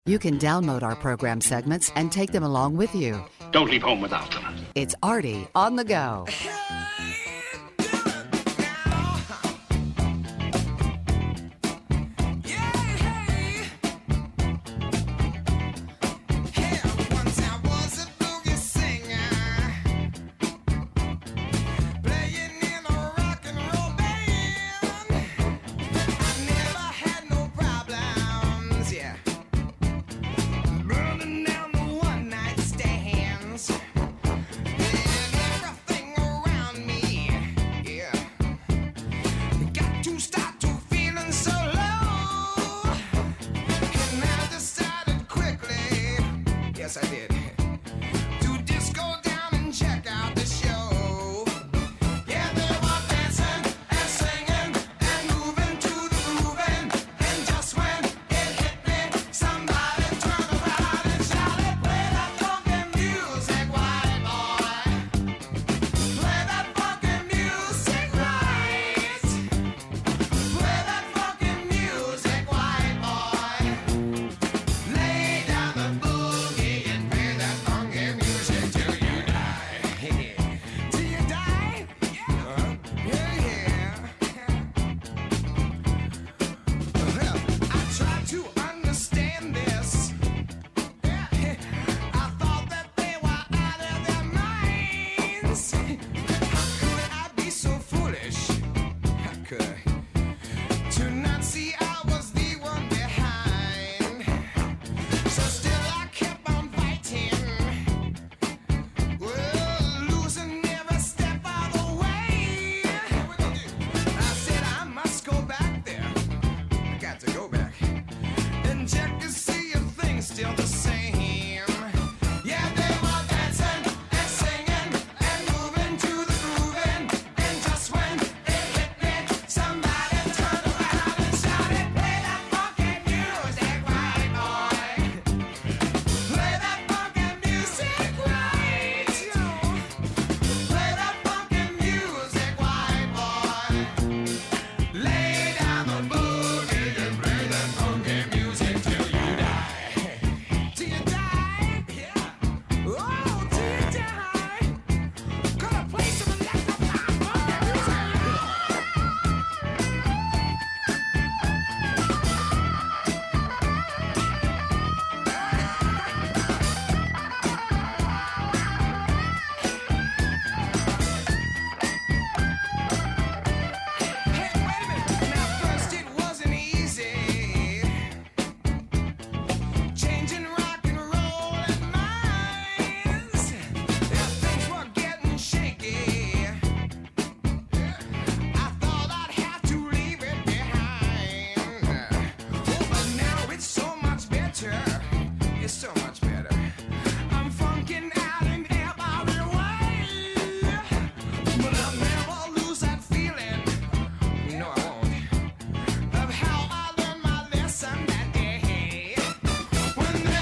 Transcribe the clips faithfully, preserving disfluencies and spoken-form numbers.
You can download our program segments and take them along with you. Don't leave home without them. It's Artie on the go. When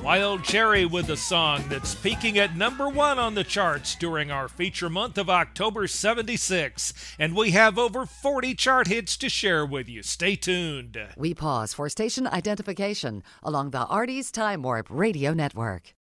Wild Cherry with a song that's peaking at number one on the charts during our feature month of October seventy-six. And we have over forty chart hits to share with you. Stay tuned. We pause for station identification along the Artie's Time Warp Radio Network.